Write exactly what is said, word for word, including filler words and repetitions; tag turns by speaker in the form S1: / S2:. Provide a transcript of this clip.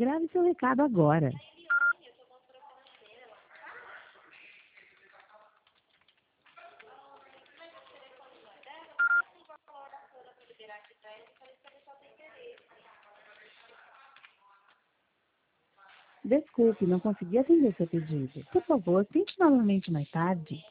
S1: Grave seu recado agora. Desculpe, não consegui atender seu pedido. Por favor, tente novamente mais tarde.